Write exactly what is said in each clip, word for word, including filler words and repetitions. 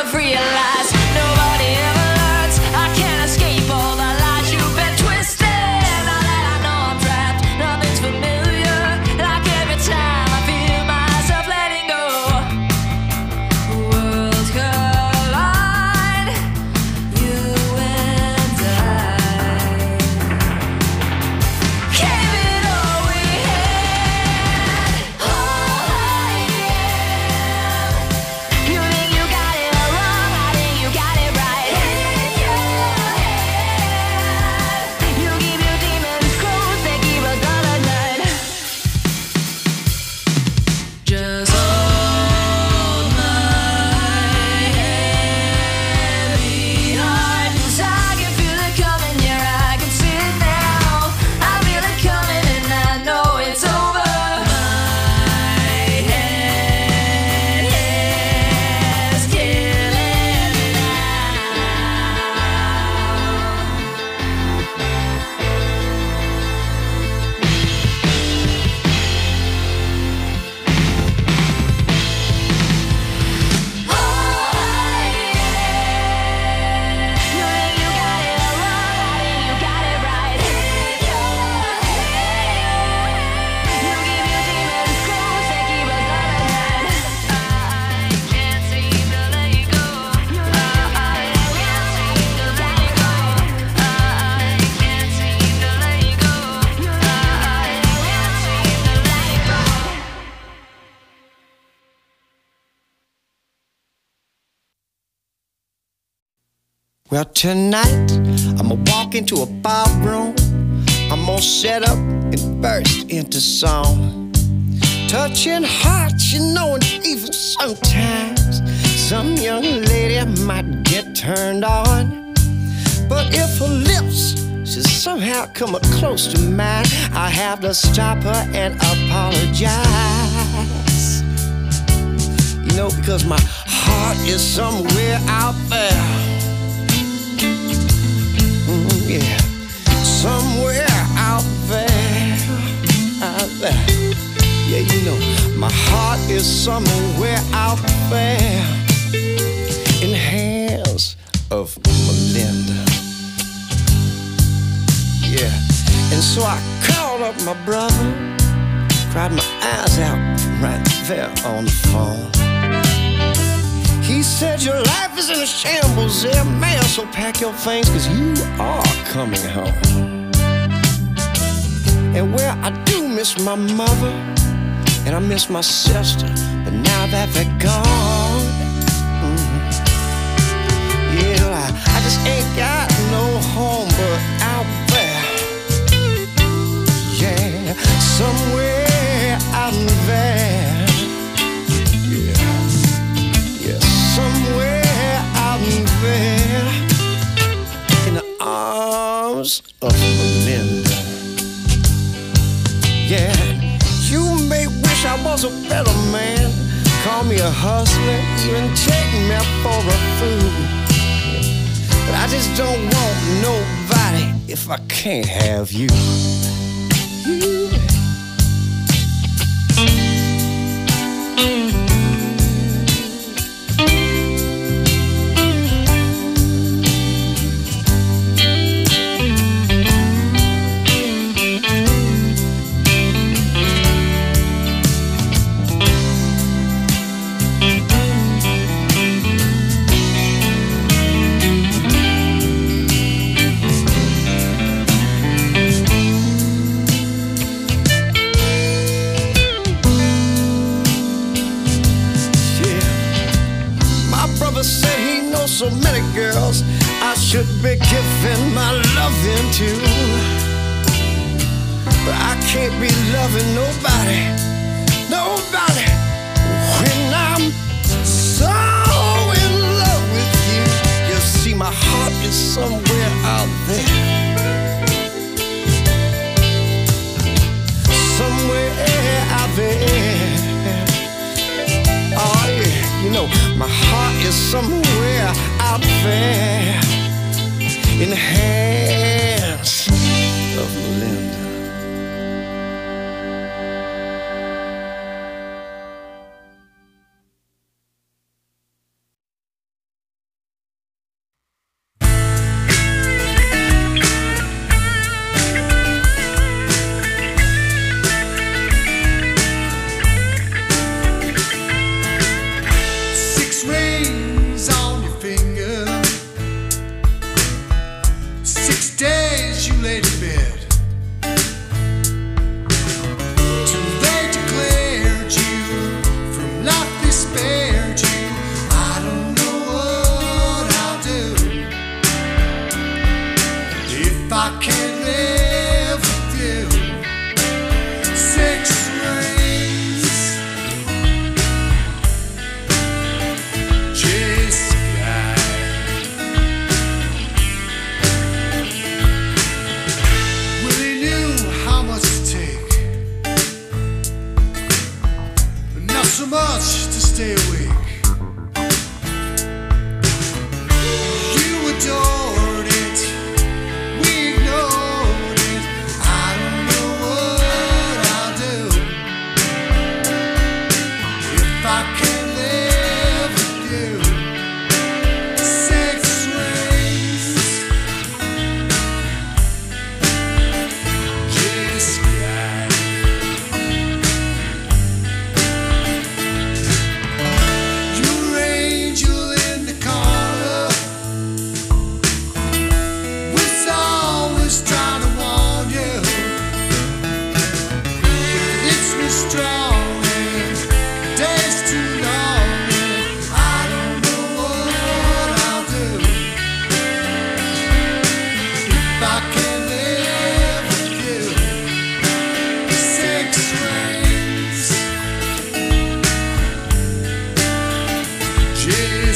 I've realized nobody ever learns. I can't escape all the lies you've been twisting. Now that I know I'm trapped, nothing's familiar. Like every time I feel myself letting go, worlds collide, you and I. Gave it all we had. Oh, yeah. You think you got it all wrong, I think you got it right. In your head, you keep your demons close, they keep us up at night. Just hold my heavy heart, 'cause I can feel it coming, yeah, I can see it now. I feel it coming and I know it's over. My head is killing me now. Oh, yeah. You think you got it all wrong, I think you got it right. In your head, you keep your demons close, they keep us up at night. I can't seem to let you go. I can't seem to let you go. I can't seem to let you go. I can't seem to let you go. Well, tonight I'ma walk into a ballroom. I'm gonna set up and burst into song. Touching hearts, you know, and even sometimes some young lady might get turned on. But if her lips should somehow come up close to mine, I have to stop her and apologize. You know, because my heart is somewhere out there. Mm, yeah, somewhere out there, out there. Yeah, you know, my heart is somewhere out there in the hands of Melinda. Yeah, and so I called up my brother, cried my eyes out right there on the phone. He said, your life is in a shambles there, man, so pack your things, 'cause you are coming home. And well, I do miss my mother, and I miss my sister, but now that they're gone, mm, yeah, I, I just ain't got no home but out there. Yeah, somewhere out there. Somewhere out there in the arms of Melinda. Yeah, you may wish I was a better man, call me a hustler, even take me for a fool. But I just don't want nobody if I can't have you. You. Said he knows so many girls I should be giving my loving to, but I can't be loving nobody, nobody when I'm so in love with you. You see, my heart is somewhere out there, somewhere out there. Oh yeah, you know, my heart is somewhere out there in the hands of Melinda.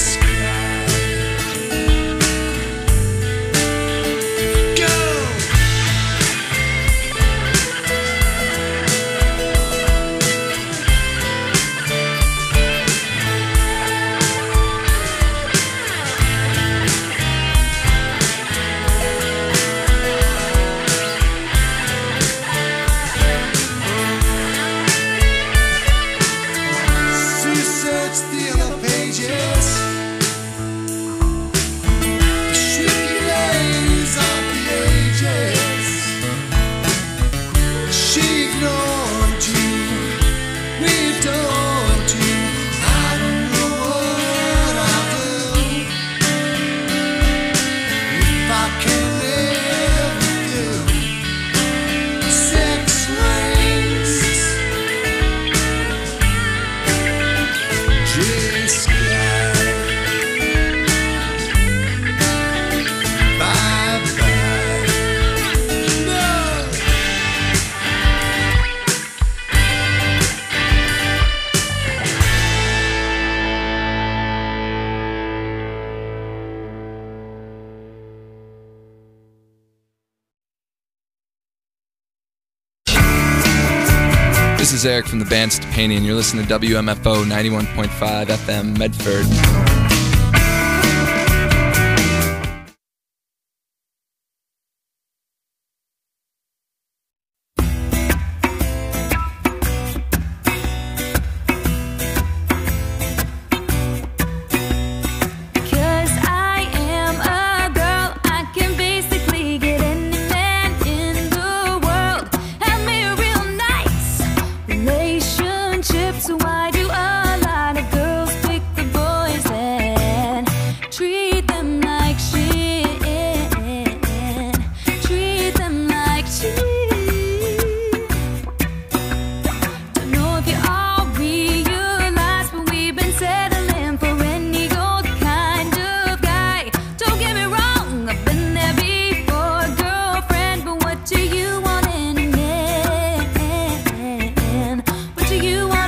This is Eric from the band Stepani, and you're listening to W M F O ninety-one point five F M Medford. So why do a lot of girls pick the boys and treat them like shit? Treat them like shit. Don't know if you all realize, but we've been settling for any old kind of guy. Don't get me wrong, I've been there before, girlfriend, but what do you want in a man? What do you want?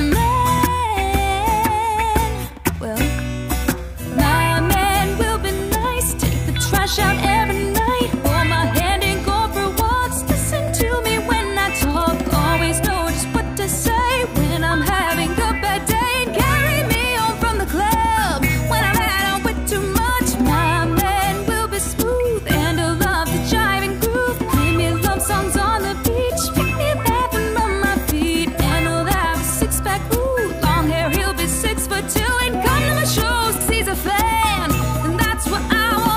Out every night, hold my hand and go for walks. Listen to me when I talk, always know just what to say when I'm having a bad day, and carry me home from the club when I've had on with too much. My man will be smooth and he'll love to jive and groove, play me love songs on the beach, pick me up and run my feet, and he'll have a six-pack, ooh, long hair, he'll be six foot two, and come to my shows 'cause he's a fan, and that's what I want.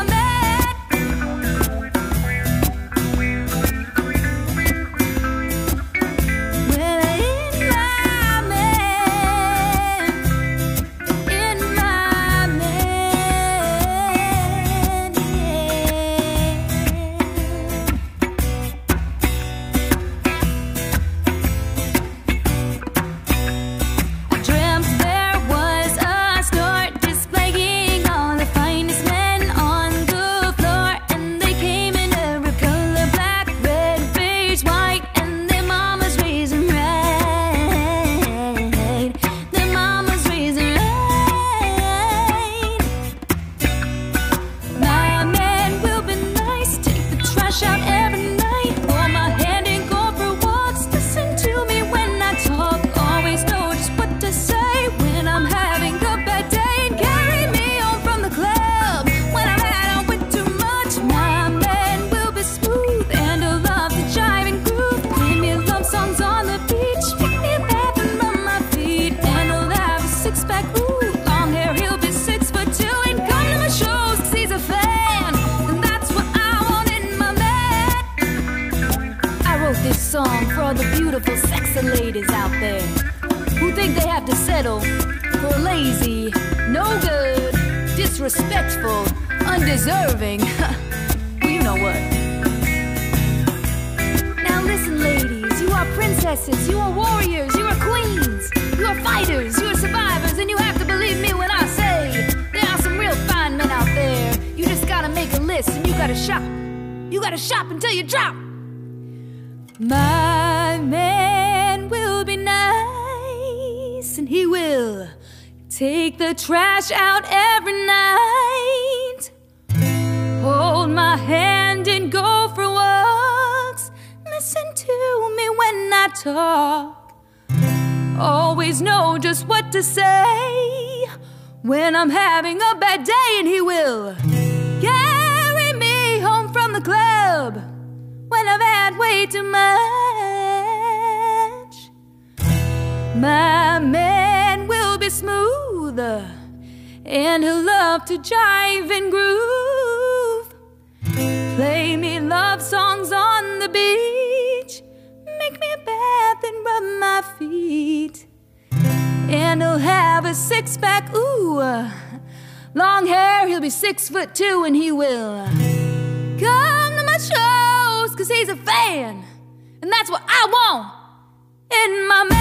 Song for all the beautiful, sexy ladies out there who think they have to settle for lazy, no good, disrespectful, undeserving. Well, you know what? Now listen, ladies, you are princesses, you are warriors, you are queens, you are fighters, you are survivors, and you have to believe me when I say there are some real fine men out there. You just gotta make a list and you gotta shop. You gotta shop until you drop. My man will be nice, and he will Take the trash out every night. Hold my hand and go for walks. Listen to me when I talk. Always know just what to say when I'm having a bad day, and he will carry me home from the club when I've had way too much. My man will be smooth, and he'll love to jive and groove. Play me love songs on the beach, make me a bath and rub my feet. And he'll have a six-pack, ooh, long hair, he'll be six foot two, and he will come to my shows, cause he's a fan, and that's what I want in my man.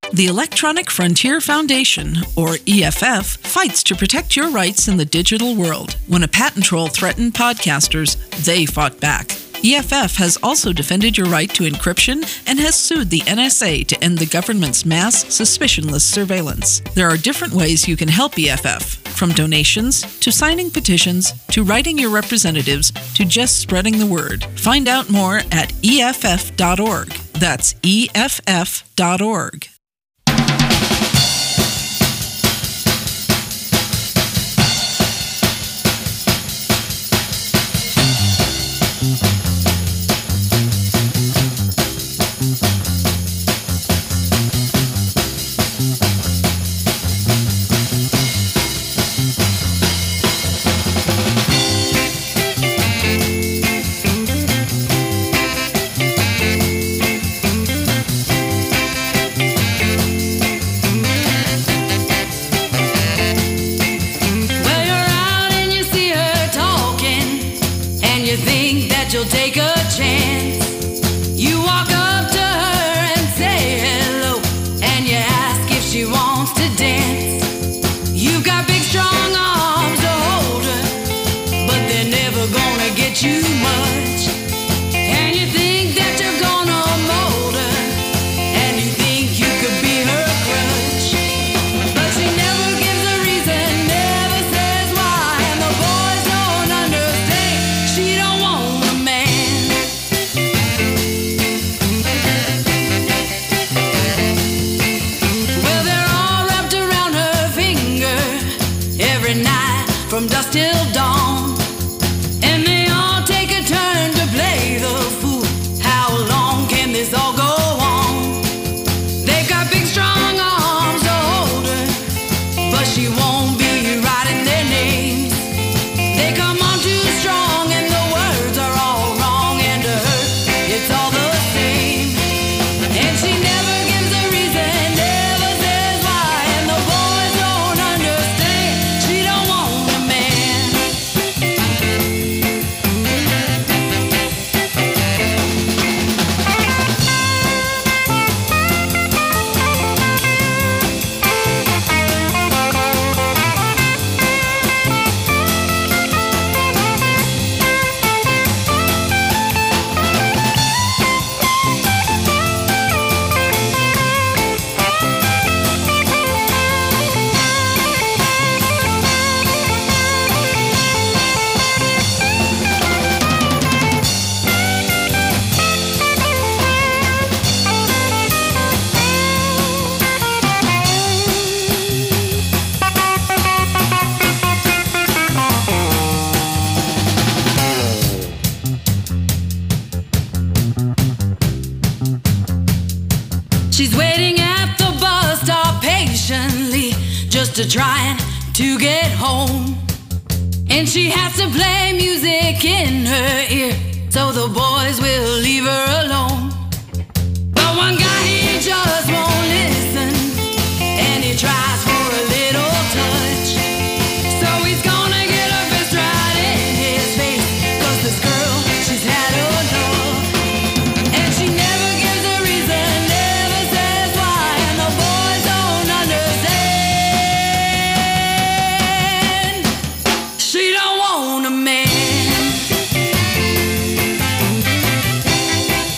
The Electronic Frontier Foundation, or E F F, fights to protect your rights in the digital world. When a patent troll threatened podcasters, they fought back. E F F has also defended your right to encryption and has sued the N S A to end the government's mass, suspicionless surveillance. There are different ways you can help E F F, from donations, to signing petitions, to writing your representatives, to just spreading the word. Find out more at E F F dot org. That's E F F dot org. You'll take a chance. You walk up to her and say hello, and you ask if she wants to dance. You've got big strong arms to hold her, but they're never gonna get you much. And you think that you're gonna mold her, and you think you could be her crutch, but she never gives a reason, never says why, and the boys don't understand. She don't want from dusk till dawn, and they all take a turn to play the fool. How long can this all go on? They've got big strong arms to hold her, but she won't be writing their names. They come on too strong and the words are all wrong, and to her it's all the same. And she never gives a reason, never says why, and the boys don't understand. She don't want she's waiting at the bus stop patiently, just to trying to get home. And she has to play music in her ear, so the boys will leave her alone. But one guy, he just won't listen, and he tries for a little touch. So he's gonna get her fist right in his face, 'cause this girl, she's had enough. And she never gives a reason, never says why, and the boys don't understand. She don't want a man.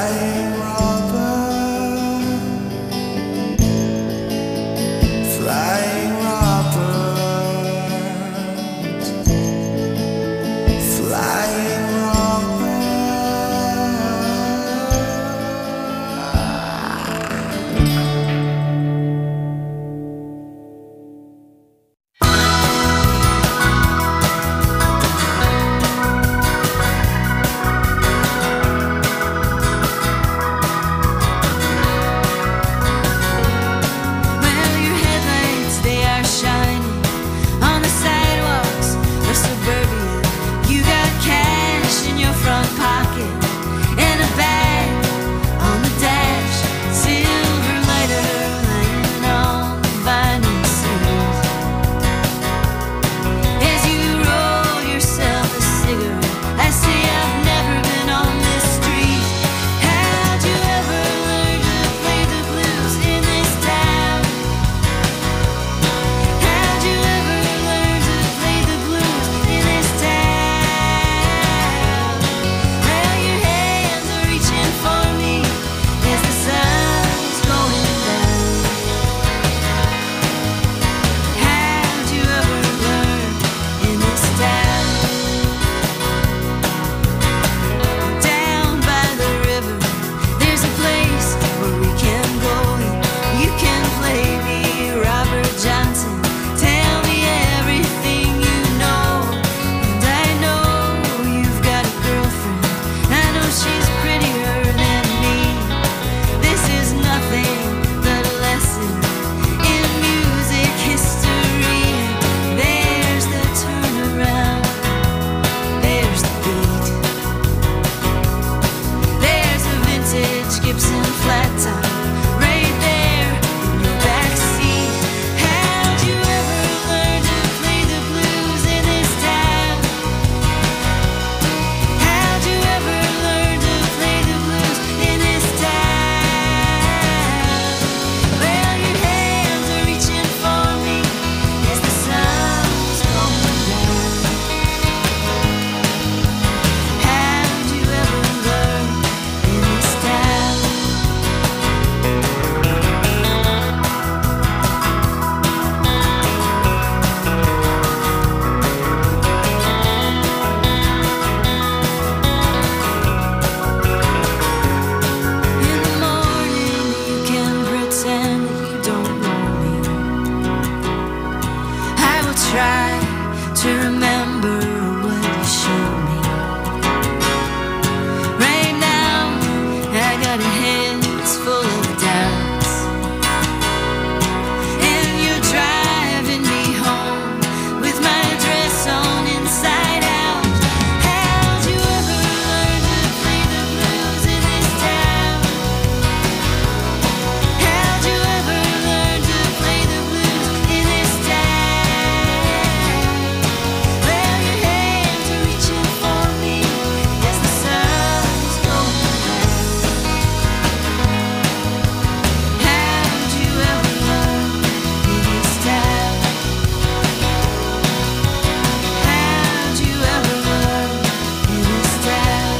Flying Robert, Flying Robert, Flying Robert. Well, your headlights, they are shining on the sidewalks of suburbia. You got cash in your front pocket and a bag on the dash. Silver lighter laying on the vinyl seals. As you roll yourself a cigarette, I say I've never been on this street. How'd you ever learn to play the blues in this town? How'd you ever learn to play the blues in this town? Well, your hands are reaching for me as the sun's going down. How'd you ever learn in this town? Down by the river, there's a place where we can go. You can play me Robert Johnson. Tell me everything you know. And I know you've got a girlfriend. I know she's prettier than me. This is nothing but a lesson in music history. There's the turnaround. There's the beat. There's a vintage Gibson flat top right there in your back seat. How'd you ever learn to play the blues in this town? How'd you ever learn to play the blues in this town? Well, your hands are reaching for me as the sun's going down. How'd you ever learn in this town? In the morning, you can pretend that you don't know me. I will try to remember what you showed me. Right now, I got a head that's full of doubts, and you're driving me home with my dress on inside out. How'd you ever learn to play the blues in this town? How'd you ever learn to play the blues in this town? Well, your hands are reaching for me as the sun's going down. How'd you ever learn in this town? How'd you ever learn in this town?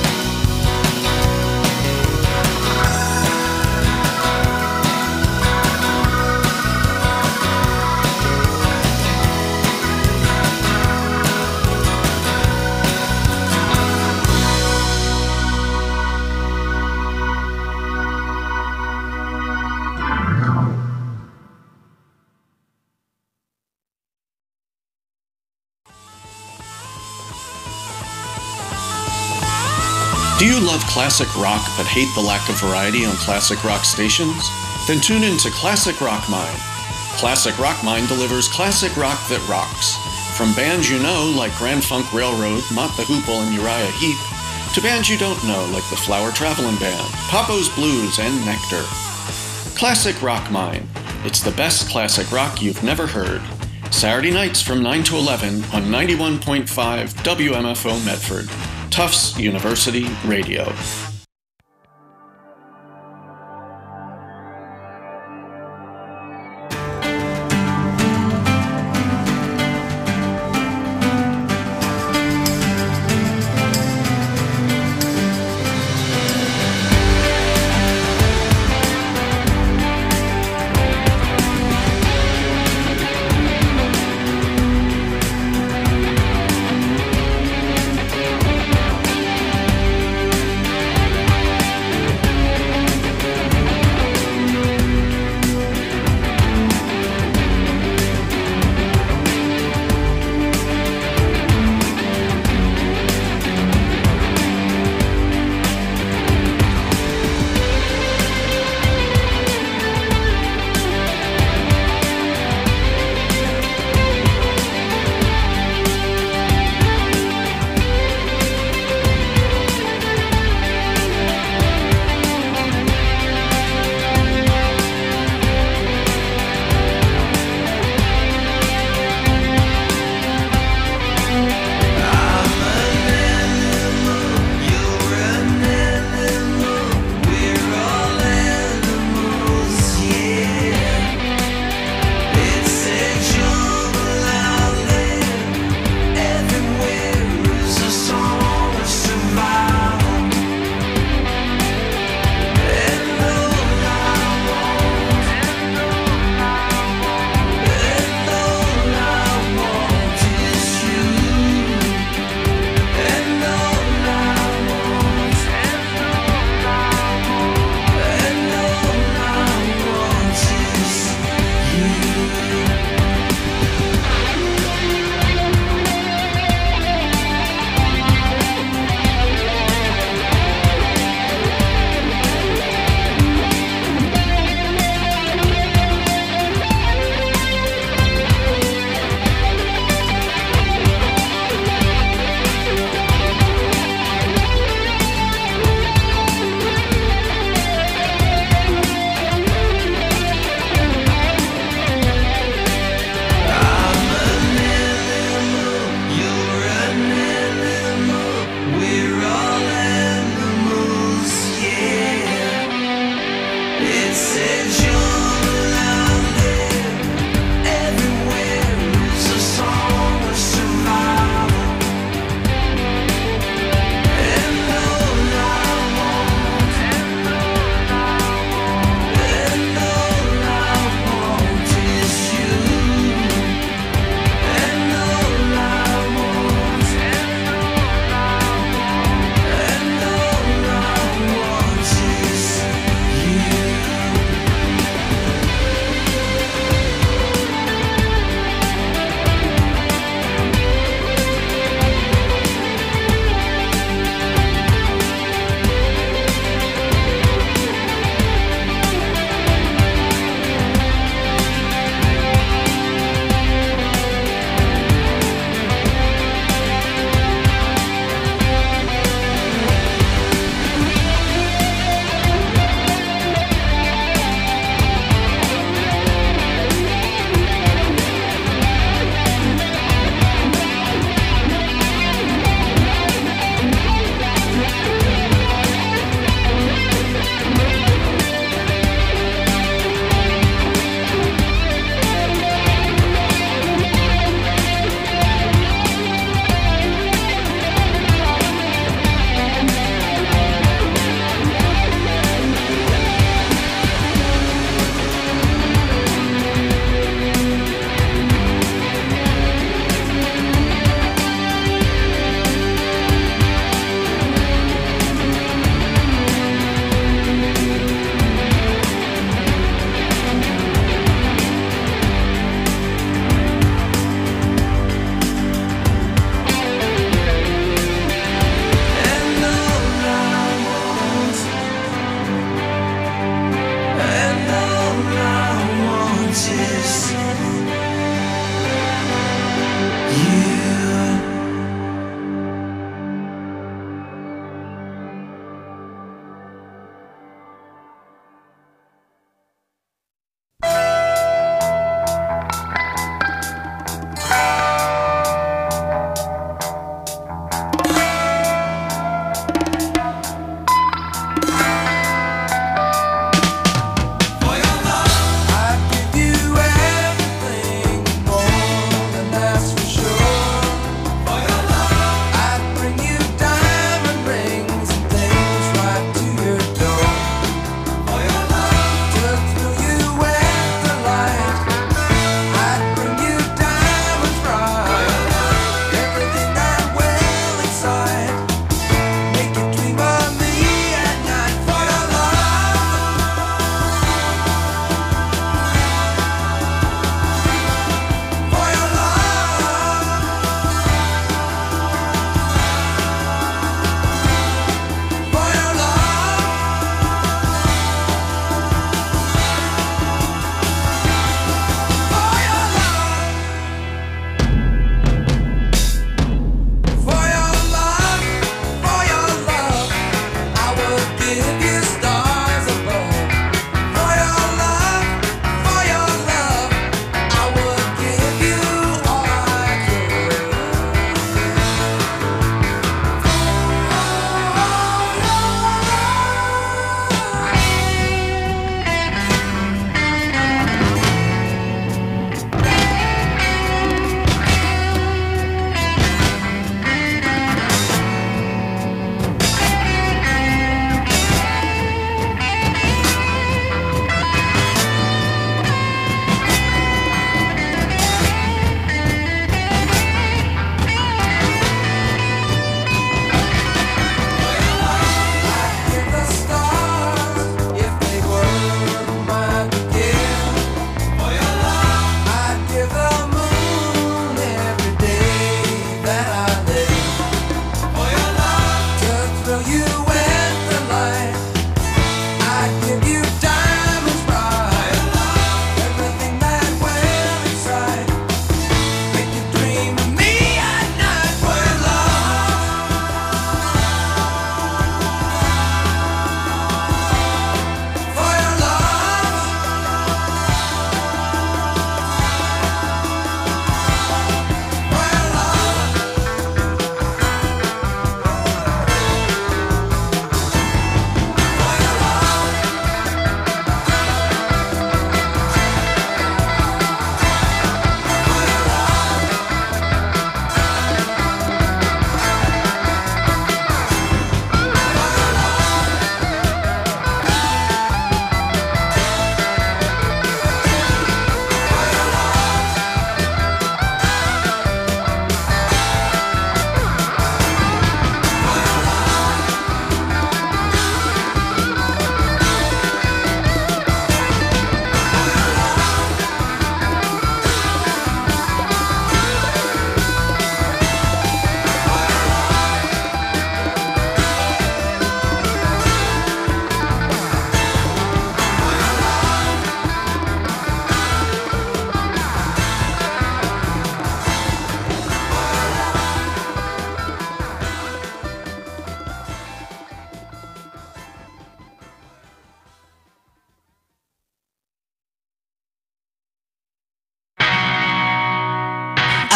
Do you love classic rock but hate the lack of variety on classic rock stations? Then tune in to Classic Rock Mine. Classic Rock Mine delivers classic rock that rocks. From bands you know like Grand Funk Railroad, Mott the Hoople, and Uriah Heep, to bands you don't know like the Flower Travelin' Band, Papo's Blues, and Nectar. Classic Rock Mine. It's the best classic rock you've never heard. Saturday nights from nine to eleven on ninety-one point five W M F O Medford, Tufts University Radio.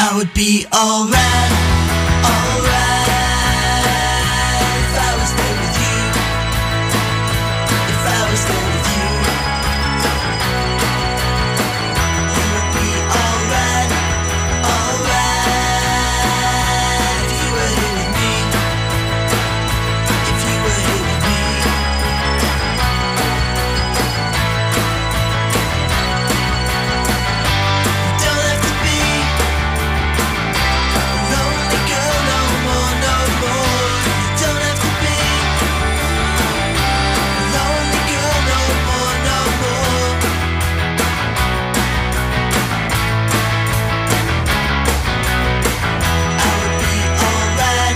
I would be alright, alright if I was there with you, if I was there with you. You would be alright, alright if you were here with me, if you were here with me. You don't have to be a lonely girl no more, no more. You don't have to be a lonely girl no more, no more. I would be alright,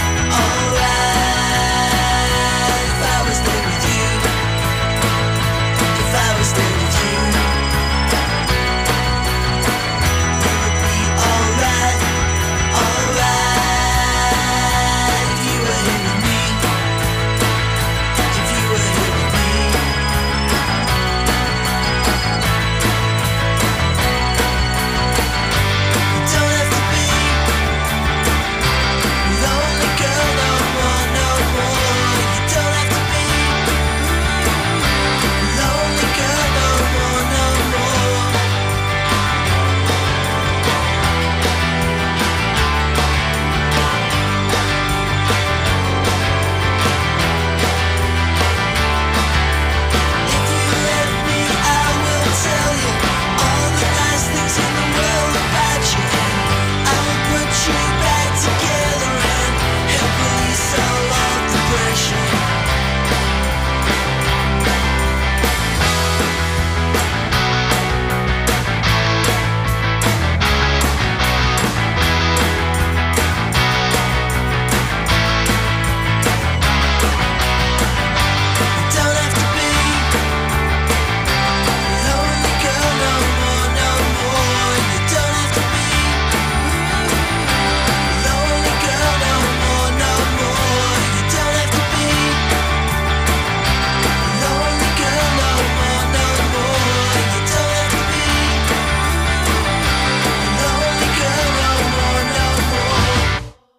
alright if I was there with you, if I was there with you. You would be alright, alright if you were here with me, if you were here with me. You don't have to be a lonely girl no more, no more. You don't have to be a lonely girl no more, no more. If you let me, I will tell you all the nice things in the world about you, and I will put you back together and help release all of the pressure. You don't have to be a lonely girl no more, no more. You don't have to be a lonely girl no more, no more. You don't have to be a lonely girl no more, no more. You don't have to be a lonely girl no more, no more.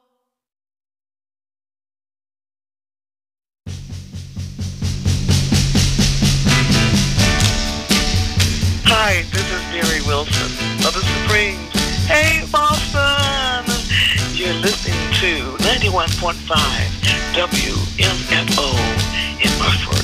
Hi, this is Mary Wilson of the Supremes. Hey, Boston! You're listening to ninety-one point five W M F O in Murford.